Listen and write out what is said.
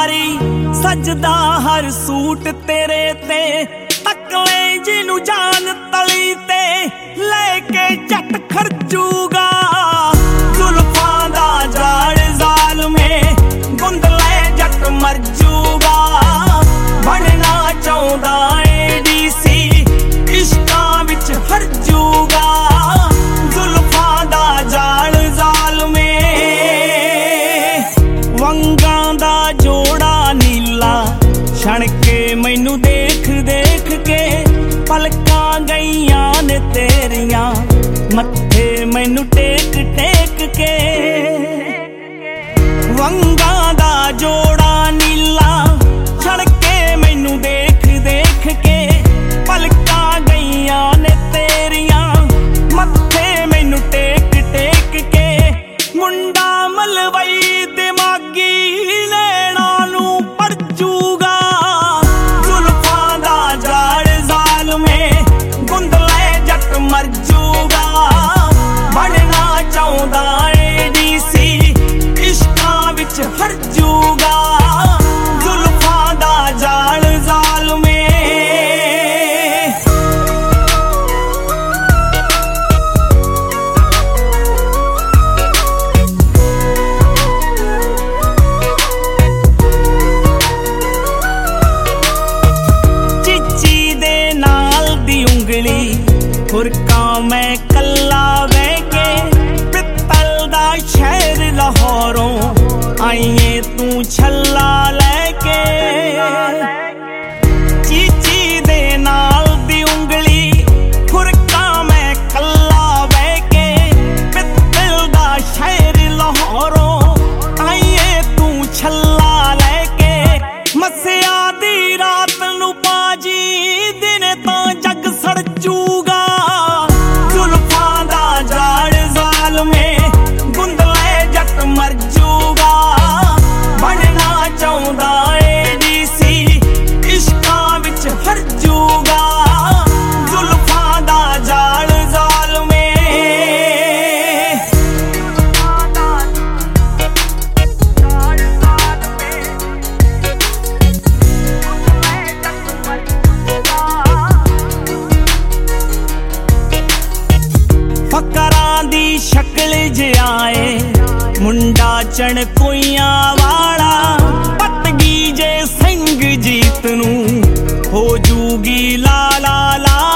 ਵਾਰੀ ਸਜਦਾ ਹਰ ਸੂਟ ਤੇਰੇ ਤੇ ਤੱਕਲੇ ਜਿਹਨੂੰ ਜਾਨ ਤਲੀ ਤੇ ਲੈ ਕੇ ਜੱਟ ਖਰਚੂਗਾ ਜ਼ੁਲਫਾਂ ਦਾ ਜਾੜ ਜ਼ਾਲਮੇ ਗੁੰਦ ਲੈ ਜੱਟ ਮਰ ਜੂਗਾ ਬਣਨਾ ਚਾਹੁੰਦਾ ਏਡੀਸੀ ਇਸ਼ਕਾਂ ਵਿੱਚ ਹਰ ਜੂਗਾ ਜ਼ੁਲਫਾਂ ਦਾ ਜਾਲ ਜ਼ਾਲਮੇ ਵੰਗਾਂ ਦਾ ਜੋੜਾ ਨੀਲਾ ਛਣ ਕੇ ਮੈਨੂੰ ਦੇਖ ਦੇਖ ਕੇ ਪਲਕਾਂ ਗਈਆਂ ਨੇ ਤੇਰੀਆਂ ਮੱਥੇ ਮੈਨੂੰ ਟੇਕ ਟੇਕ ਕੇ ਵੰਗਾਂ ਦਾ ਜੋੜਾ ਨੀਲਾ ਛਣ ਕੇ ਮੈਨੂੰ ਦੇਖ ਦੇਖ ਕੇ ਪਲਕਾਂ ਗਈਆਂ ਨੇ ਤੇਰੀਆਂ ਮੱਥੇ ਮੈਨੂੰ ਟੇਕ ਟੇਕ ਕੇ ਮੁੰਡਾ ਮਲਵਈ ਦਿਮਾਗੀ ਲੈਣਾ ਨੂੰ ਪਰਜੂਗਾ ਜ਼ੁਲਫਾਂ ਦਾ ਜਾੜ ਜ਼ਾਲਮੇ ਗੁੰਦ ਲੈ ਜੱਟ ਮਰ ਜੂਗਾ ਬਣਨਾ ਚਾਹੁੰਦਾ ਏਡੀਸੀ ਇਸ਼ਕਾਂ ਵਿੱਚ ਹਰ ਜੂਗਾ ਜ਼ੁਲਫਾਂ ਦਾ ਜਾਲ ਜ਼ਾਲਮੇ खुरका मैं कल्ला बह के पित्तल दा शहर लाहौरों आईए तू छल्ला लैके चीची दे नाल दी उंगली खुरका मैं कल्ला बह के पित्तल दा शहर लाहौरों आईए तू छल्ला लैके मसिया दी रात नू पाजी दिन तो जग सड़ जूगा गुंद ले जट मर जूगा बनना चाहुंदा एडीसी इश्कां विच हर जूगा जुल्फां दा जाल ज़ालमे फकरां दी शक्ल जियाए मुंडा चणकोइयां वाला पटगी जे सिंह जीत नू हो जूगी ला ला ला